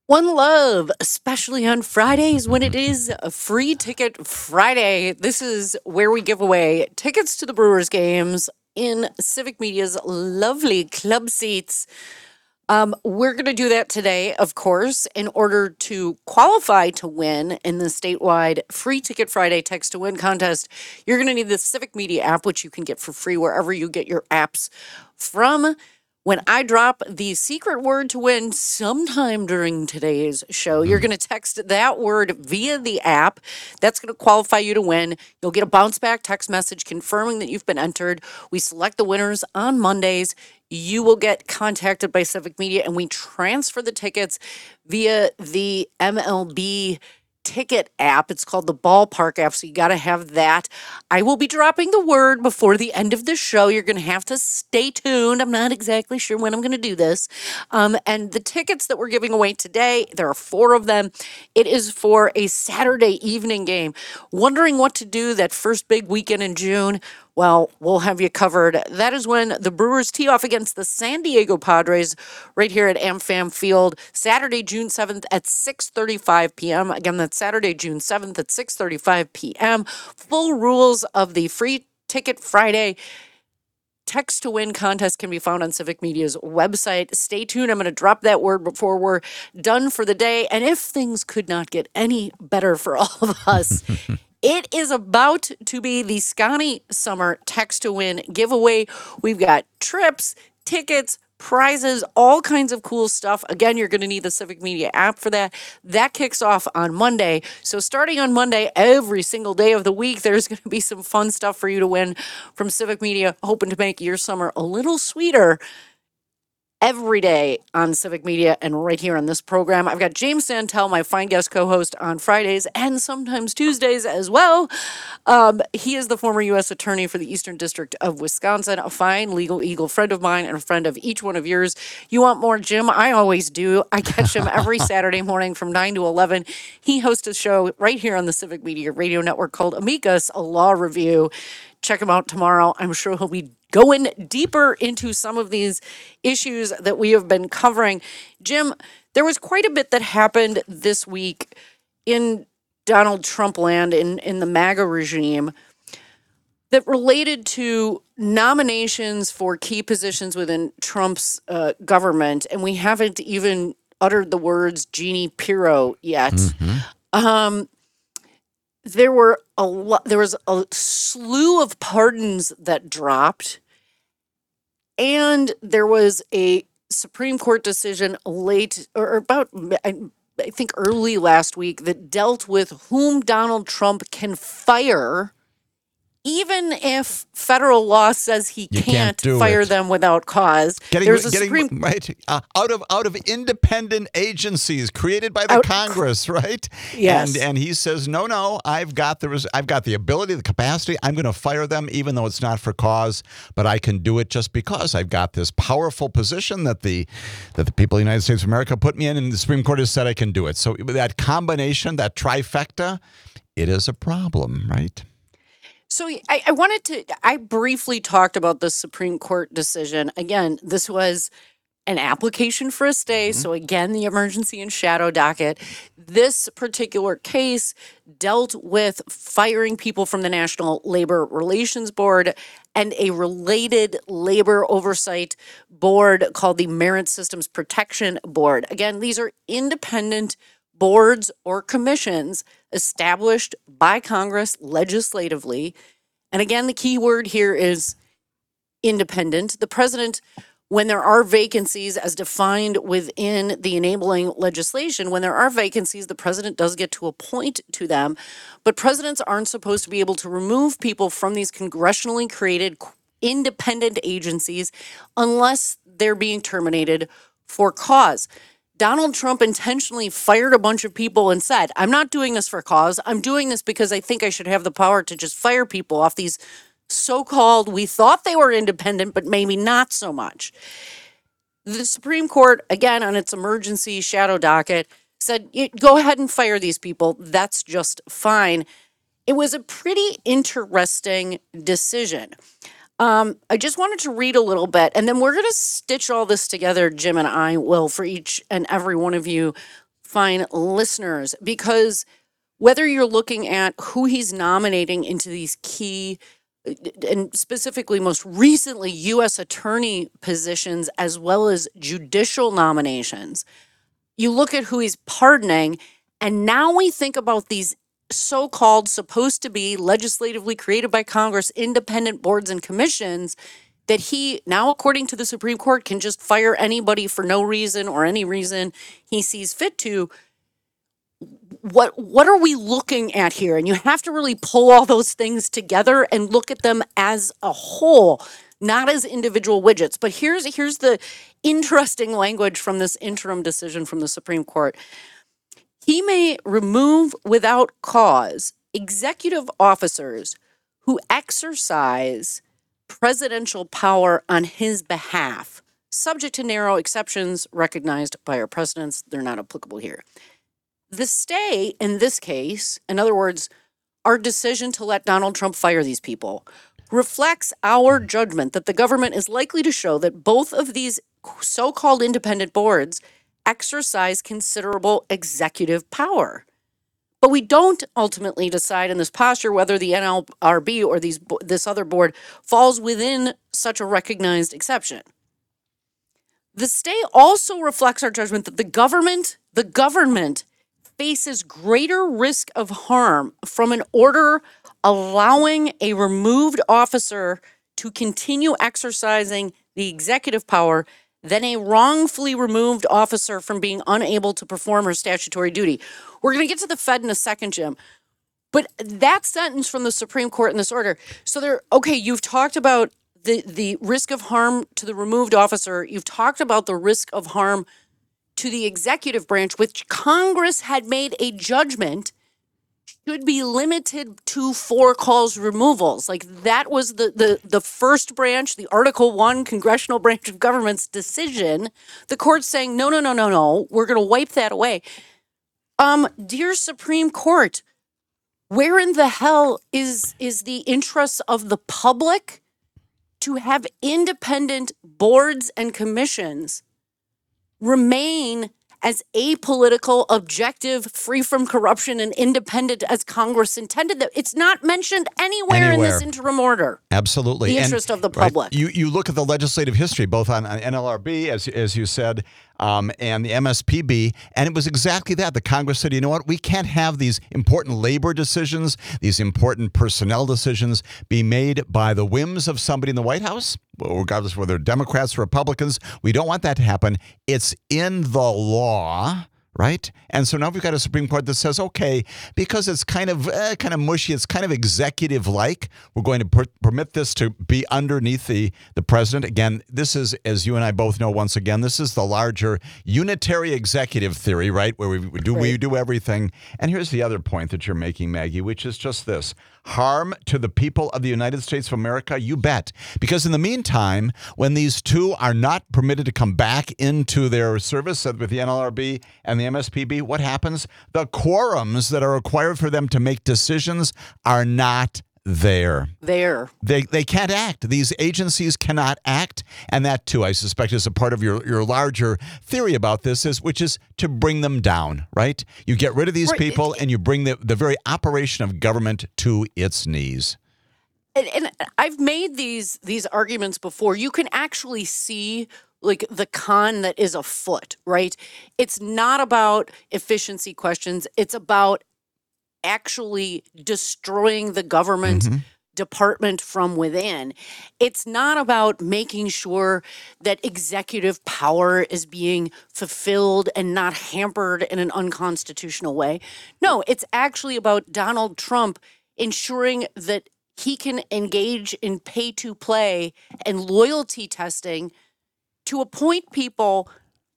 One love, especially on Fridays when it is a free ticket Friday. This is where we give away tickets to the Brewers games in Civic Media's lovely club seats. We're going to do that today, of course, in order to qualify to win in the statewide Free Ticket Friday Text to Win contest. You're going to need the Civic Media app, which you can get for free wherever you get your apps from. When I drop the secret word to win sometime during today's show, you're going to text that word via the app. That's going to qualify you to win. You'll get a bounce back text message confirming that you've been entered. We select the winners on Mondays. You will get contacted by Civic Media and we transfer the tickets via the MLB ticket app. It's called the Ballpark app, so you got to have that. I will be dropping the word before the end of the show. You're going to have to stay tuned. I'm not exactly sure when I'm going to do this. And the tickets that we're giving away today, there are 4 of them. It is for a Saturday evening game. Wondering what to do that first big weekend in June? Well, we'll have you covered. That is when the Brewers tee off against the San Diego Padres right here at AmFam Field, Saturday, June 7th at 6:35 p.m. Again, that's Saturday, June 7th at 6:35 p.m. Full rules of the Free Ticket Friday Text to Win contest can be found on Civic Media's website. Stay tuned. I'm going to drop that word before we're done for the day. And if things could not get any better for all of us, it is about to be the Scotty Summer Text to Win giveaway. We've got trips, tickets, prizes, all kinds of cool stuff. Again, you're going to need the Civic Media app for that. That kicks off on Monday. So starting on Monday, every single day of the week, there's going to be some fun stuff for you to win from Civic Media, hoping to make your summer a little sweeter every day on Civic Media and right here on this program. I've got James Santel, my fine guest co-host on Fridays and sometimes Tuesdays as well. He is the former U.S. Attorney for the Eastern District of Wisconsin, a fine legal eagle friend of mine and a friend of each one of yours. You want more, Jim? I always do. I catch him every Saturday morning from 9 to 11. He hosts a show right here on the Civic Media Radio Network called Amicus, a law review. Check him out tomorrow. I'm sure he'll be going deeper into some of these issues that we have been covering. Jim, there was quite a bit that happened this week in Donald Trump land, in the MAGA regime, that related to nominations for key positions within Trump's government. And we haven't even uttered the words Jeannie Pirro yet. There was a slew of pardons that dropped, and there was a Supreme Court decision late or about, I think early last week, that dealt with whom Donald Trump can fire, even if federal law says he can't fire them without cause. There's a Supreme out of independent agencies created by the Congress, right? Yes. And he says, no, I've got the ability, the capacity. I'm going to fire them, even though it's not for cause, but I can do it just because I've got this powerful position that the people of the United States of America put me in, and the Supreme Court has said I can do it. So that combination, that trifecta, it is a problem, right? So I briefly talked about the Supreme Court decision. Again, this was an application for a stay. So again, the emergency and shadow docket. This particular case dealt with firing people from the National Labor Relations Board and a related labor oversight board called the Merit Systems Protection Board. Again, these are independent boards or commissions established by Congress legislatively. And again, the key word here is independent. The president, when there are vacancies as defined within the enabling legislation, when there are vacancies, the president does get to appoint to them. But presidents aren't supposed to be able to remove people from these congressionally created independent agencies unless they're being terminated for cause. Donald Trump intentionally fired a bunch of people and said, I'm not doing this for cause. I'm doing this because I think I should have the power to just fire people off these so-called, we thought they were independent, but maybe not so much. The Supreme Court, again, on its emergency shadow docket, said, go ahead and fire these people. That's just fine. It was a pretty interesting decision. I just wanted to read a little bit, and then we're going to stitch all this together, Jim and I will, for each and every one of you fine listeners, because whether you're looking at who he's nominating into these key and specifically most recently U.S. attorney positions as well as judicial nominations, you look at who he's pardoning, and now we think about these so-called supposed to be legislatively created by Congress independent boards and commissions that he now, according to the Supreme Court, can just fire anybody for no reason or any reason he sees fit to. What are we looking at here? And you have to really pull all those things together and look at them as a whole, not as individual widgets. But here's the interesting language from this interim decision from the Supreme Court. He may remove without cause executive officers who exercise presidential power on his behalf, subject to narrow exceptions recognized by our precedents. They're not applicable here. The stay in this case, in other words, our decision to let Donald Trump fire these people, reflects our judgment that the government is likely to show that both of these so-called independent boards exercise considerable executive power. But we don't ultimately decide in this posture whether the NLRB or this other board falls within such a recognized exception. The stay also reflects our judgment that the government faces greater risk of harm from an order allowing a removed officer to continue exercising the executive power than a wrongfully removed officer from being unable to perform her statutory duty. We're going to get to the Fed in a second, Jim. But that sentence from the Supreme Court in this order. So you've talked about the risk of harm to the removed officer. You've talked about the risk of harm to the executive branch, which Congress had made a judgment should be limited to for-cause removals. Like that was the first branch, the Article 1 congressional branch of government's decision. The court's saying, no, we're going to wipe that away. Dear Supreme Court, where in the hell is the interests of the public to have independent boards and commissions remain as apolitical, objective, free from corruption, and independent as Congress intended? That it's not mentioned anywhere in this interim order. Absolutely. The interest of the public. Right, you look at the legislative history, both on NLRB, as you said, and the MSPB, and it was exactly that. The Congress said, you know what, we can't have these important labor decisions, these important personnel decisions be made by the whims of somebody in the White House, regardless of whether they're Democrats or Republicans. We don't want that to happen. It's in the law, right? And so now we've got a Supreme Court that says, okay, because it's kind of mushy, it's kind of executive-like, we're going to permit this to be underneath the president. Again, this is, as you and I both know, once again, this is the larger unitary executive theory, right, where we do everything. And here's the other point that you're making, Maggie, which is just this. Harm to the people of the United States of America? You bet. Because in the meantime, when these two are not permitted to come back into their service with the NLRB and the MSPB, what happens? The quorums that are required for them to make decisions are not there. They can't act. These agencies cannot act. And that, too, I suspect, is a part of your larger theory about this, which is to bring them down, right? You get rid of these people and you bring the very operation of government to its knees. And I've made these arguments before. You can actually see like the con that is afoot, right? It's not about efficiency questions. It's about actually destroying the government department from within. It's not about making sure that executive power is being fulfilled and not hampered in an unconstitutional way. No, it's actually about Donald Trump ensuring that he can engage in pay-to-play and loyalty testing to appoint people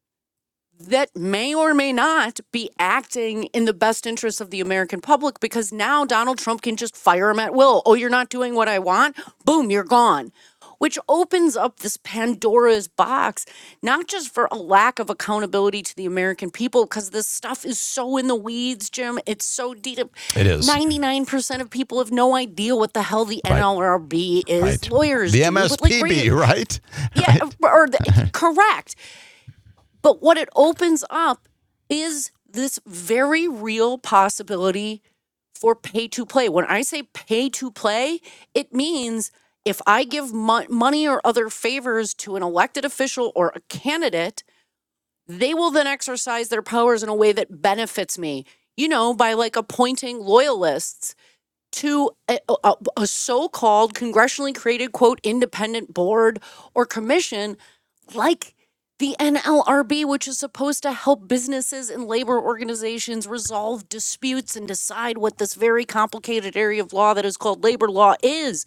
that may or may not be acting in the best interest of the American public, because now Donald Trump can just fire him at will. Oh, you're not doing what I want? Boom, you're gone. Which opens up this Pandora's box, not just for a lack of accountability to the American people, because this stuff is so in the weeds, Jim. It's so deep. It is. 99% of people have no idea what the hell the NLRB is. Right. Lawyers the do. MSPB, right? Yeah, right. Correct. But what it opens up is this very real possibility for pay to play. When I say pay to play, it means if I give money or other favors to an elected official or a candidate, they will then exercise their powers in a way that benefits me, by like appointing loyalists to a so-called congressionally created, quote, independent board or commission like the NLRB, which is supposed to help businesses and labor organizations resolve disputes and decide what this very complicated area of law that is called labor law is.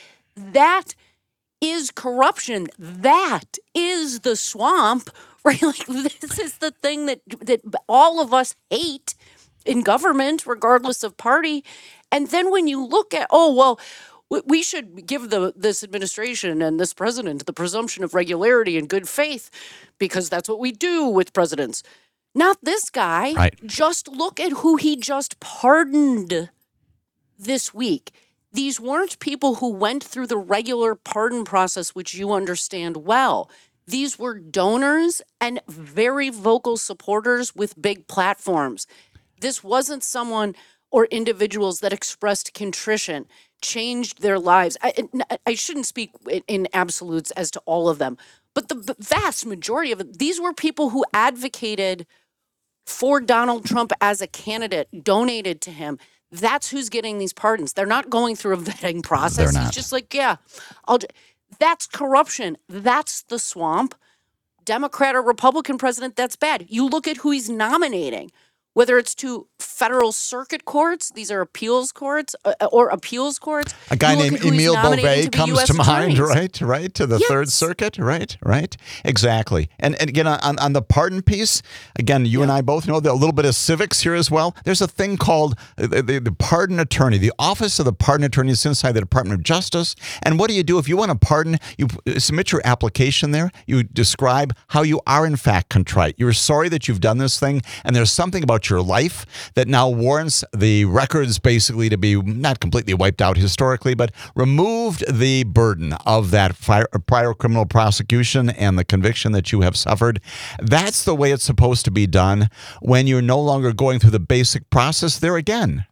That is corruption. That is the swamp, right? Like, this is the thing that all of us hate in government, regardless of party. And then when you look at, we should give this administration and this president the presumption of regularity and good faith because that's what we do with presidents. Not this guy. Right. Just look at who he just pardoned this week. These weren't people who went through the regular pardon process, which you understand well. These were donors and very vocal supporters with big platforms. This wasn't someone or individuals that expressed contrition, changed their lives. I shouldn't speak in absolutes as to all of them, but the vast majority of it, these were people who advocated for Donald Trump as a candidate, donated to him. That's who's getting these pardons. They're not going through a vetting process. They're not. He's just like, that's corruption. That's the swamp. Democrat or Republican president, that's bad. You look at who he's nominating. Whether it's to federal circuit courts, these are appeals courts, or appeals courts. A guy named Emile Beauvais comes to mind, right? To the Third Circuit, right? Exactly. And again, on the pardon piece, again, you and I both know a little bit of civics here as well. There's a thing called the pardon attorney. The Office of the Pardon Attorney is inside the Department of Justice. And what do you do? If you want to pardon, you submit your application there. You describe how you are, in fact, contrite. You're sorry that you've done this thing, and there's something about your life that now warrants the records basically to be not completely wiped out historically, but removed the burden of that prior criminal prosecution and the conviction that you have suffered. That's the way it's supposed to be done when you're no longer going through the basic process. There again,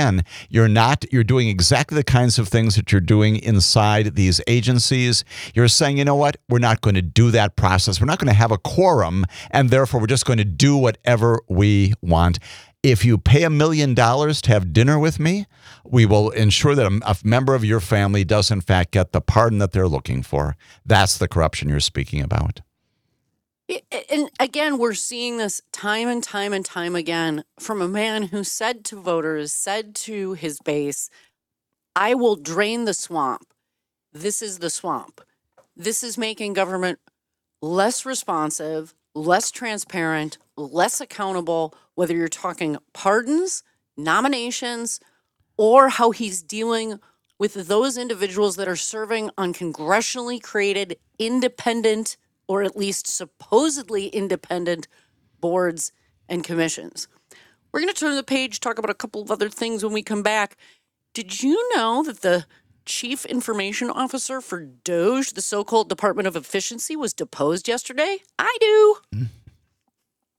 you're doing exactly the kinds of things that you're doing inside these agencies. You're saying, you know what, we're not going to do that process. We're not going to have a quorum, and therefore we're just going to do whatever we want. If you pay $1 million to have dinner with me, we will ensure that a member of your family does, in fact, get the pardon that they're looking for. That's the corruption you're speaking about. And again, we're seeing this time and time and time again from a man who said to voters, said to his base, I will drain the swamp. This is the swamp. This is making government less responsive, less transparent, less accountable, whether you're talking pardons, nominations, or how he's dealing with those individuals that are serving on congressionally created independent, or at least supposedly independent, boards and commissions. We're going to turn the page, talk about a couple of other things when we come back. Did you know that the Chief Information Officer for DOGE, the so-called Department of Efficiency, was deposed yesterday? I do.